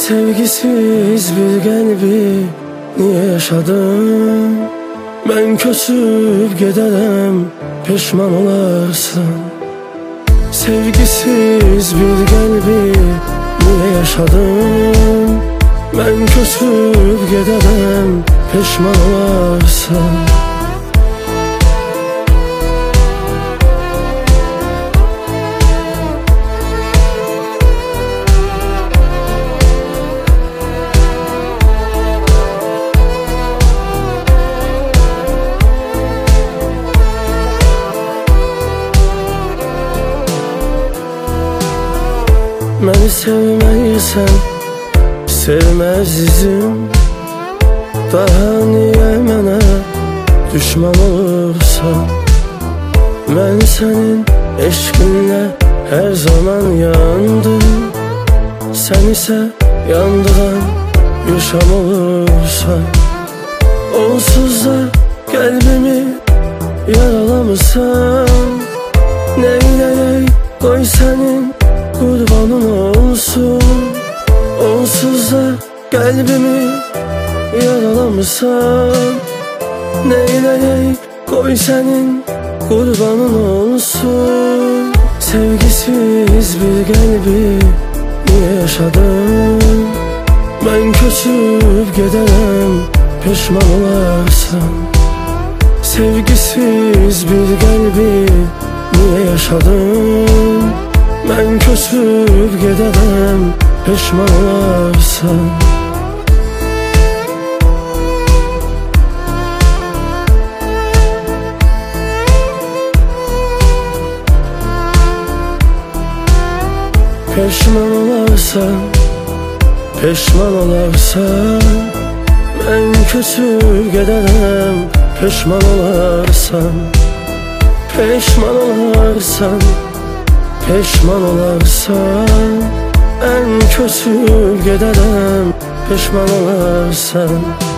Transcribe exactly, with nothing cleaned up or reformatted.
Sevgisiz bir kalbi niye yaşadım? Ben köçüp giderim, pişman olarsın. Sevgisiz bir kalbi niye yaşadım? Ben köçüp giderim, pişman olarsın. Məni sevməyirsən, sevməzizim. Daha niyə mənə düşman olursan? Mən sənin eşqinlə hər zaman yandım. Sən isə yandığan yuşam olursan. Onsuz da qəlbimi yaralamısan. Neyləyək, qoy sənin kurbanın olsun. Onsuz da kalbimi yaralamışsan. Neyleyek, koy senin kurbanın olsun. Sevgisiz bir kalbi niye yaşadım? Ben köçüp giderim, pişman olarsın. Sevgisiz bir kalbi niye yaşadım? Ben köçüp giderim, pişman olarsın. Pişman olarsan, pişman olarsan. Ben köçüp giderim, pişman olarsan. Pişman olarsan, pişman olarsan. En kötü giderim, pişman olarsan.